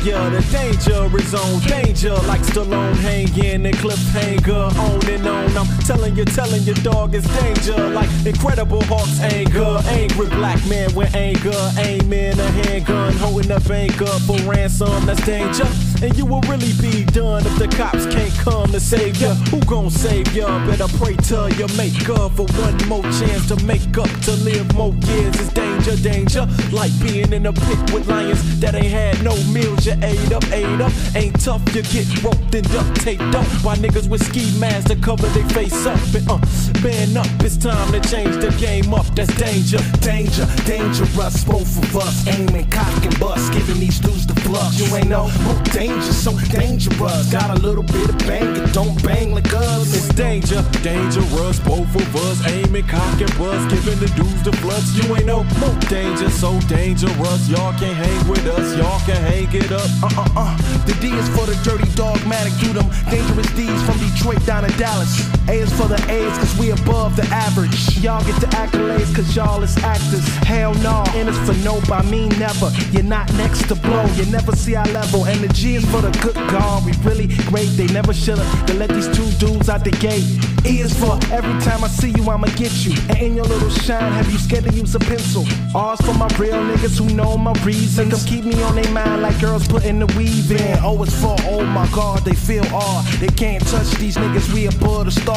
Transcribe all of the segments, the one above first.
ya. The danger is on danger, like Stallone hanging and cliffhanger. On and on, I'm telling you, dog, it's danger. Like Incredible Hulk's anger. Angry black man with anger, aiming a handgun, holding up anchor for ransom. That's danger. And you will really be done if the cops can't come to save ya. Who gon' save ya? Better pray to your maker for one more chance to make up, to live more years. It's danger, danger. Like being in a pit with lions that ain't had no meals. You ate up. Ain't tough, you get roped and duct taped up by niggas with ski masks to cover their face up. And man up, it's time to change the game up. That's danger. Danger, dangerous, both of us. Aiming, cock and bust, giving these dudes the flux. You ain't no more danger, so dangerous. Got a little bit of bang, it don't bang like us. It's danger, dangerous, both of us. Aiming, cock and bust, giving the dudes the flux. You ain't no more danger, so dangerous. Y'all can't hang with us, y'all can hang it up. The D is for the dirty dogmatic, do them dangerous D's from Detroit down to Dallas. A is for the A's, cause we above the average. Y'all get the accolades, cause y'all is actors. Hell no, N is for no, by me never. You're not next to blow, you never see our level. And the G is for the good God, we really great. They never should've, they let these two dudes out the gate. E is for every time I see you, I'ma get you. And in your little shine, have you scared to use a pencil? R's for my real niggas who know my reasons. Them keep me on their mind like girls putting the weave in. O is for, oh my God, they feel awe. They can't touch these niggas, we above the stars.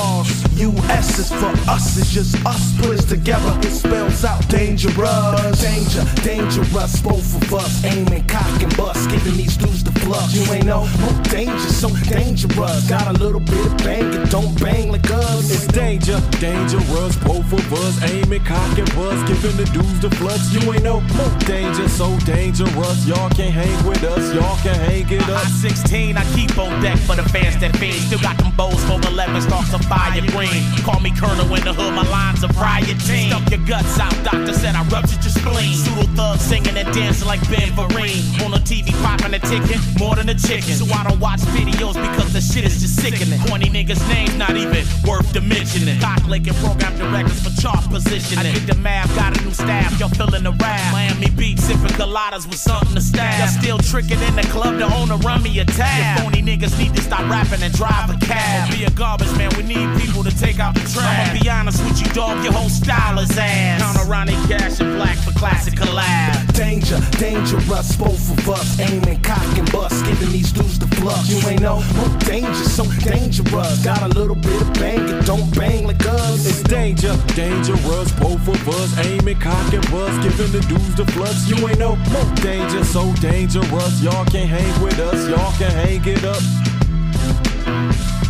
US is for us, it's just us put it together. It spells out dangerous. Danger, dangerous, both of us. Aiming, cock and bust, giving these dudes the flux. You ain't no more danger, so dangerous. Got a little bit of bang, it don't bang like us. It's danger, dangerous, both of us. Aiming, cock and bust, giving the dudes the flux. You ain't no more danger, so dangerous. Y'all can't hang with us, y'all can hang it up. I 16, I keep on deck for the fans that fiend. Still got them bows for 11 stalks of fire green. Call me Colonel in the hood, my lines are prior team. Stuck your guts out, doctor said I ruptured your spleen. Pseudo thugs singing and dancing like Ben Vereen. On the TV popping a ticket, more than a chicken. So I don't watch videos because the shit is just sickening. Corny niggas' names not even worth the mentioning. Cock licking program directors for chart positioning. I did the math, got a new staff, y'all feeling the rap. Miami Beach sipping coladas with something to stab. Y'all still tricking in the club, the owner run me a tab. If phony niggas need to stop rapping and drive a cab. Be a garbage man, we need people to take out the trash. I'ma be honest with you, dog, your whole style is ass. Count around they cash and black for classic collab. Danger, dangerous, both of us. Aiming, cock and bust, giving these dudes the flux. You ain't no more danger, so dangerous. Got a little bit of bang, it don't bang like us. It's danger, dangerous, both of us. Aiming, cock and bust, giving the dudes the flux. You ain't no more danger, so dangerous. Y'all can't hang with us, y'all can hang it up.